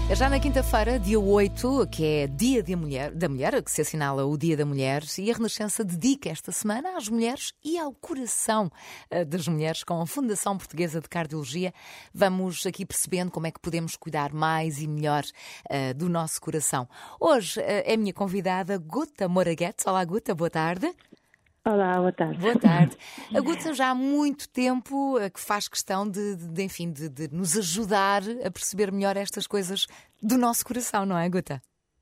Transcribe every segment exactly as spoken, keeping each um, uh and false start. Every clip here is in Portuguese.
É já na quinta-feira, dia oito, que é Dia da Mulher, da Mulher, que se assinala o Dia da Mulher, e a Renascença dedica esta semana às mulheres e ao coração das mulheres com a Fundação Portuguesa de Cardiologia. Vamos aqui percebendo como é que podemos cuidar mais e melhor uh, do nosso coração. Hoje uh, é minha convidada Guta Moraguete. Olá, Guta, boa tarde. Olá, boa tarde. Boa tarde. A Guta já há muito tempo que faz questão de, de, de enfim, de, de nos ajudar a perceber melhor estas coisas do nosso coração, não é, Guta?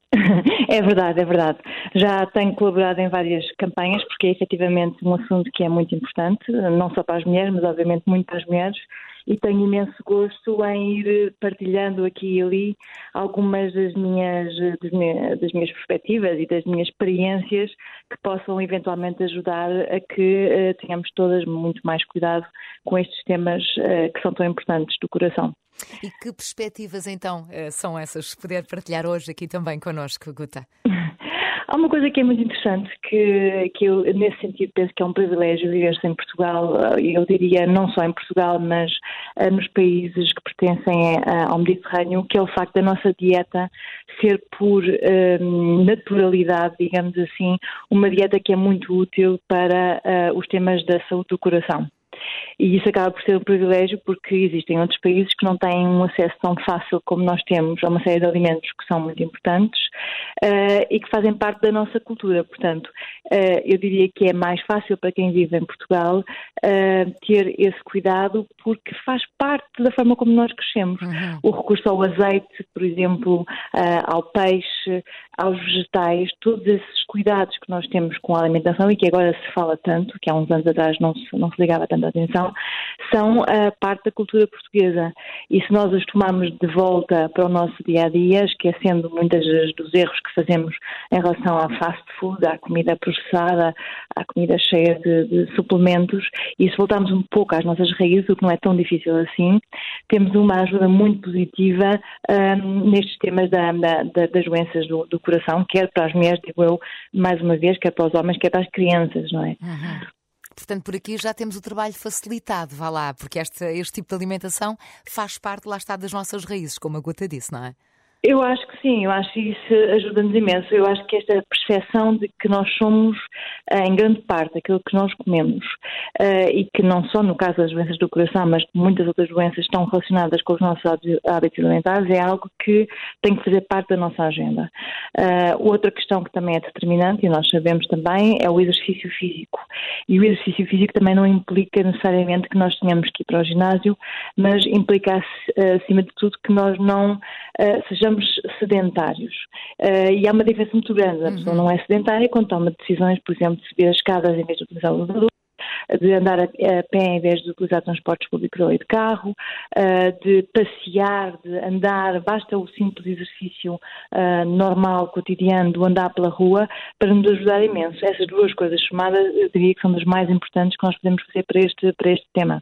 É verdade, é verdade. Já tenho colaborado em várias campanhas, porque é efetivamente um assunto que é muito importante, não só para as mulheres, mas obviamente muito para as mulheres, e tenho imenso gosto em ir partilhando aqui e ali algumas das minhas, das minhas, das minhas perspectivas e das minhas experiências que possam eventualmente ajudar a que uh, tenhamos todas muito mais cuidado com estes temas uh, que são tão importantes do coração. E que perspectivas então são essas? Se puder partilhar hoje aqui também connosco, Guta. Há uma coisa que é muito interessante, que, que eu, nesse sentido, penso que é um privilégio viver-se em Portugal, eu diria não só em Portugal, mas uh, nos países que pertencem uh, ao Mediterrâneo, que é o facto da nossa dieta ser por uh, naturalidade, digamos assim, uma dieta que é muito útil para uh, os temas da saúde do coração. E isso acaba por ser um privilégio porque existem outros países que não têm um acesso tão fácil como nós temos a uma série de alimentos que são muito importantes uh, e que fazem parte da nossa cultura. Portanto, uh, eu diria que é mais fácil para quem vive em Portugal uh, ter esse cuidado porque faz parte da forma como nós crescemos. Uhum. O recurso ao azeite, por exemplo, uh, ao peixe, aos vegetais, todos esses cuidados que nós temos com a alimentação e que agora se fala tanto, que há uns anos atrás não se, não se ligava tanto atenção, são a parte da cultura portuguesa. E se nós os tomarmos de volta para o nosso dia-a-dia, esquecendo muitas dos erros que fazemos em relação à fast food, à comida processada, à comida cheia de, de suplementos, e se voltarmos um pouco às nossas raízes, o que não é tão difícil assim, temos uma ajuda muito positiva um, nestes temas da, da, das doenças do, do coração, quer para as mulheres, digo eu, mais uma vez, quer para os homens, quer para as crianças, não é? Uhum. Portanto, por aqui já temos o trabalho facilitado, vá lá, porque este, este tipo de alimentação faz parte, lá está, das nossas raízes, como a Guta disse, não é? Eu acho que sim, eu acho que isso ajuda-nos imenso. Eu acho que esta percepção de que nós somos, em grande parte, aquilo que nós comemos, e que não só no caso das doenças do coração, mas muitas outras doenças estão relacionadas com os nossos hábitos alimentares, é algo que tem que fazer parte da nossa agenda. Outra questão que também é determinante, e nós sabemos também, é o exercício físico. E o exercício físico também não implica necessariamente que nós tenhamos que ir para o ginásio, mas implica, acima de tudo, que nós não sejamos sedentários. Uh, e há uma diferença muito grande. A pessoa uhum. não é sedentária quando toma decisões, por exemplo, de subir as escadas em vez de utilizar o elevador, de andar a, a pé em vez de utilizar transportes públicos ou ir de carro, uh, de passear, de andar, basta o simples exercício uh, normal, cotidiano, do andar pela rua, para nos ajudar imenso. Essas duas coisas somadas, eu diria que são das mais importantes que nós podemos fazer para este, para este tema.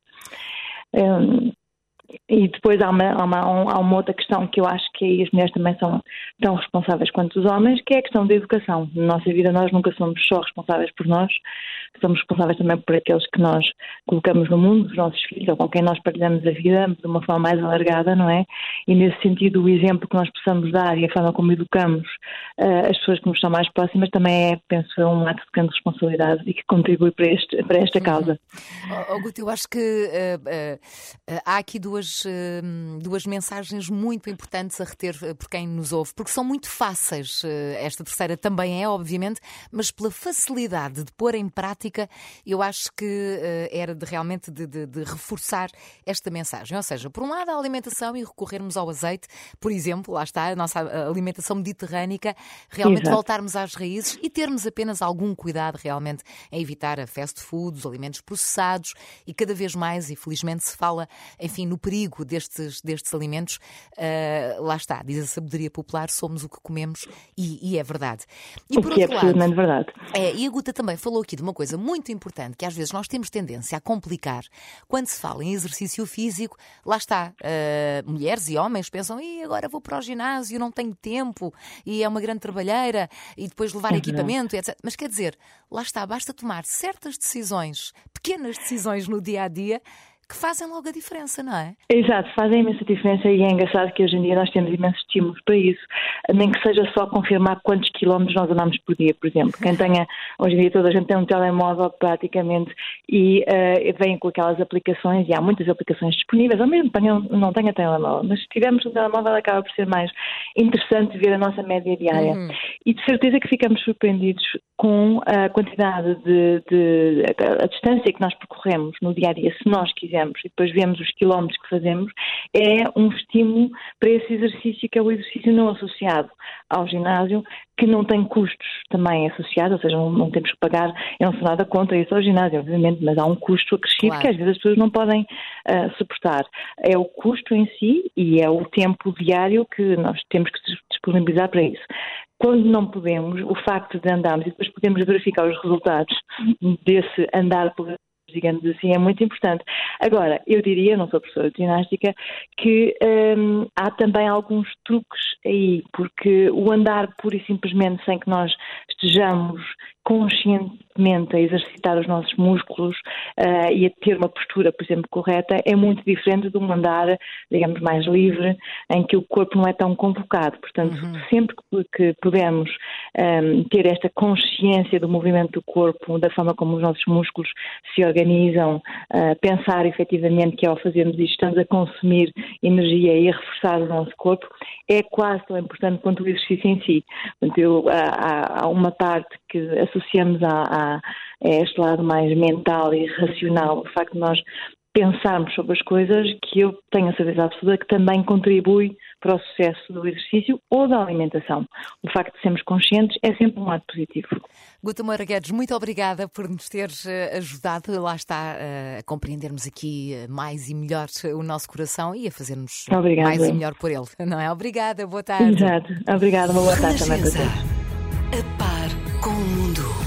Um, E depois há uma, há, uma, há uma outra questão que eu acho que aí as mulheres também são tão responsáveis quanto os homens, que é a questão da educação. Na nossa vida nós nunca somos só responsáveis por nós, somos responsáveis também por aqueles que nós colocamos no mundo, os nossos filhos, ou com quem nós partilhamos a vida de uma forma mais alargada, não é? E nesse sentido o exemplo que nós possamos dar e a forma como educamos uh, as pessoas que nos estão mais próximas também é, penso, um ato de grande responsabilidade e que contribui para, este, para esta causa. Oh, oh, Guta, eu acho que uh, uh, uh, há aqui duas Duas, duas mensagens muito importantes a reter por quem nos ouve, porque são muito fáceis. Esta terceira também é, obviamente, mas pela facilidade de pôr em prática, eu acho que era de, realmente de, de, de reforçar esta mensagem. Ou seja, por um lado, a alimentação e recorrermos ao azeite, por exemplo, lá está, a nossa alimentação mediterrânica, realmente Exato. Voltarmos às raízes e termos apenas algum cuidado realmente em evitar a fast food, os alimentos processados e cada vez mais, e felizmente se fala, enfim, no perigo destes, destes alimentos, uh, lá está, diz a sabedoria popular, somos o que comemos e, e é verdade. E o por que outro é absolutamente lado, verdade. É, e a Guta também falou aqui de uma coisa muito importante, que às vezes nós temos tendência a complicar. Quando se fala em exercício físico, lá está, uh, mulheres e homens pensam, e agora vou para o ginásio, não tenho tempo, e é uma grande trabalheira, e depois levar é equipamento, etcétera. Mas quer dizer, lá está, basta tomar certas decisões, pequenas decisões no dia-a-dia, que fazem logo a diferença, não é? Exato, fazem imensa diferença e é engraçado que hoje em dia nós temos imensos estímulos para isso, nem que seja só confirmar quantos quilómetros nós andamos por dia, por exemplo. Quem tenha, hoje em dia toda a gente tem um telemóvel praticamente e uh, vem com aquelas aplicações, e há muitas aplicações disponíveis, ou mesmo que não tenha telemóvel, mas se tivermos um telemóvel acaba por ser mais interessante ver a nossa média diária. Uhum. E de certeza que ficamos surpreendidos com a quantidade de, de a, a distância que nós percorremos no dia a dia, se nós quisermos, e depois vemos os quilómetros que fazemos, é um estímulo para esse exercício que é o exercício não associado ao ginásio, que não tem custos também associados, ou seja, não, não temos que pagar, eu não sou nada contra isso ao ginásio, obviamente, mas há um custo acrescido, claro, que às vezes as pessoas não podem uh, suportar. É o custo em si e é o tempo diário que nós temos que disponibilizar para isso. Quando não podemos, o facto de andarmos e depois podemos verificar os resultados desse andar por, digamos assim, é muito importante. Agora, eu diria, não sou professora de ginástica, que hum, há também alguns truques aí, porque o andar pura e simplesmente sem que nós estejamos conscientemente a exercitar os nossos músculos uh, e a ter uma postura, por exemplo, correta, é muito diferente de um andar, digamos, mais livre, em que o corpo não é tão convocado. Portanto, uhum. sempre que pudermos um, ter esta consciência do movimento do corpo, da forma como os nossos músculos se organizam, uh, pensar efetivamente que ao fazermos isto estamos a consumir energia e a reforçar o nosso corpo, é quase tão importante quanto o exercício em si. Portanto, eu, há, há uma parte que associamos a, a, a este lado mais mental e racional, o facto de nós pensarmos sobre as coisas, que eu tenho a certeza absoluta que também contribui para o sucesso do exercício ou da alimentação. O facto de sermos conscientes é sempre um lado positivo. Guta Moura Guedes, muito obrigada por nos teres ajudado, lá está, a compreendermos aqui mais e melhor o nosso coração e a fazermos Obrigada. mais e melhor por ele, não é? Obrigada, boa tarde. Exato, obrigada, uma boa tarde também para todos. A par com o mundo.